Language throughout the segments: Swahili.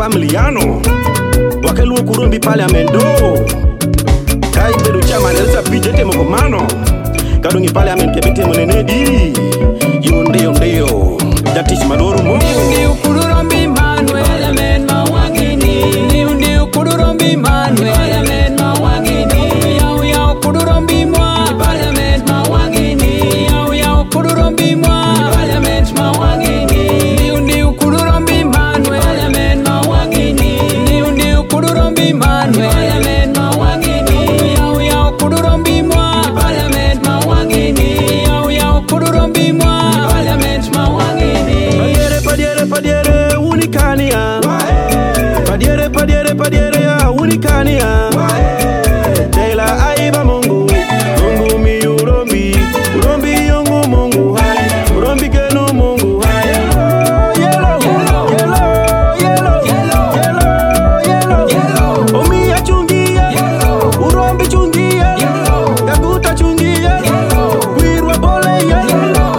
Camiliano wakeluo kurumbi parlamento kai bedu chama nelsa pijete mokomano kadungi parliament kebite monenedi ndio datis maloro mo ndio kurumbi Manuel parliament mawangini ndio kurumbi Manuel parliament mawangini yao kurumbi mwa parliament mawangini yao kurumbi mwa parliament mawangini ndio kurumbi Manuel parliament mawangini ndio kurumbi Manuel parliament mawangini yao kurumbi mwa parliament mawangini yao kurumbi mwa parliament mawangini padiere unikania padiere ya unikania Tela aiba Mungu mi urombi yongu Mungu hai urombi kenu Mungu hai yellow omi ya chungia urombi chungia kaguta chungia wirwa bole yellow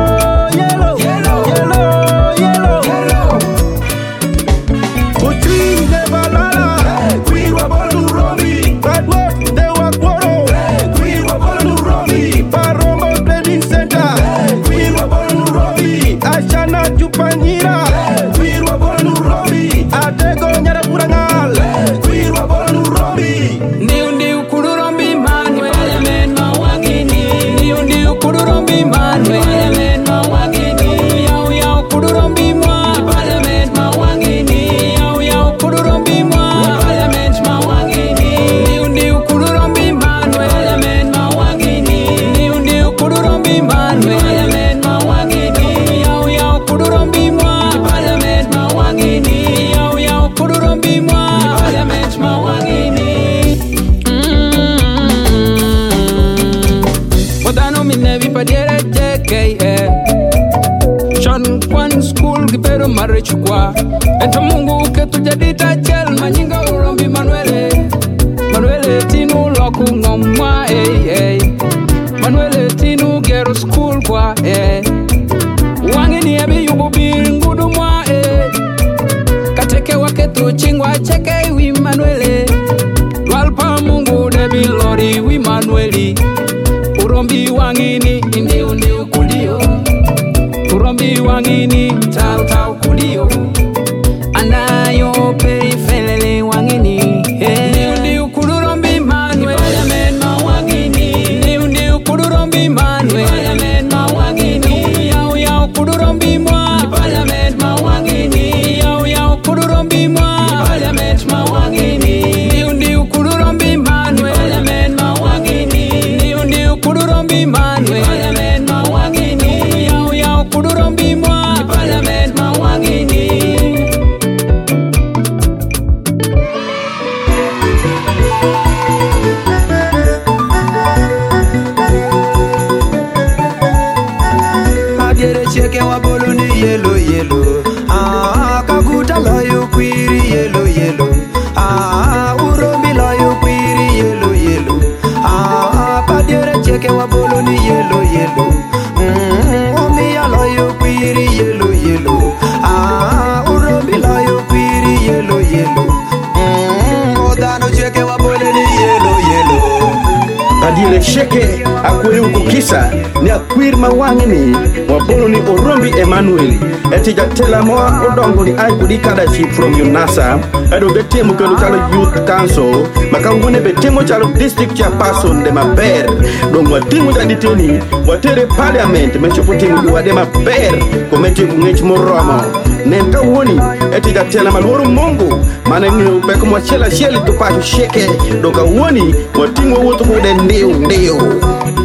Utri never lala wirwa bolu rombi bad work they work woro wirwa bolu rombi Parombo Trading Center wirwa bolu rombi Ashana Jupanyira wirwa bolu rombi Atego nyara kurangal wirwa bolu rombi ndio kurumbi Manuel parliament mawangini ndio kurumbi Manuel parliament mawangini yao kurumbi mwa parliament mawangini yao kurumbi mwa parliament mawangini ndio kurumbi Manuel parliament mawangini ndio kurumbi Manuel parliament mawangini yao kurumbi mwa parliament mawangini yao kurumbi mwa parliament mawangini Wadano minevi padiere JKE Sean Kwan School kipero marechukwa Ento Mungu ketujadita chel manyinga urombi Manuele tinu loku ngomwa Manuele tinu gero school kwa Wangini ebi yubu biri ngudu mwa Kateke waketu chingwa cheke wi Manuele Walpa Mungu debi lori wi Manueli Urombi wangini ndio kulio Urombi wangini tau kulio Anayo perifelele wangini ndio kurumbi Manuel parliament mawangini ndio kurumbi Manuel parliament mawangini yao kurumbi mwa parliament mawangini yao kurumbi mwa parliament mawangini ndio kurumbi Manuel parliament mawangini ndio kurumbi Manuel parliament mawangini yao kurumbi mwa parliament mawangini Padiere cheke wa bolo ni yellow kaguta layo kwiri yellow urombi layo kwiri yellow padiere cheke wa bolo ni yellow omi ya layo kwiri yellow urombi layo kwiri yellow odano cheke wa bolo ni yellow Padiere sheke akwiri ukukisa ni akwir mawangini wabolo ni Orombi Emmanuel etija tela moa odongo ni aikudi kadashi from UNASA edo betemo kendo chalo youth council makangune betemo chalo district chairperson de maber dong watingo jaditeni watere parliament mechopo tingo juwade maber kometi ngech moromo Nenta woni etija tela malworo Mungu mane ng'eyo pek mwachela sheli to pacho sheke doka woni watingo wuotho kude ndio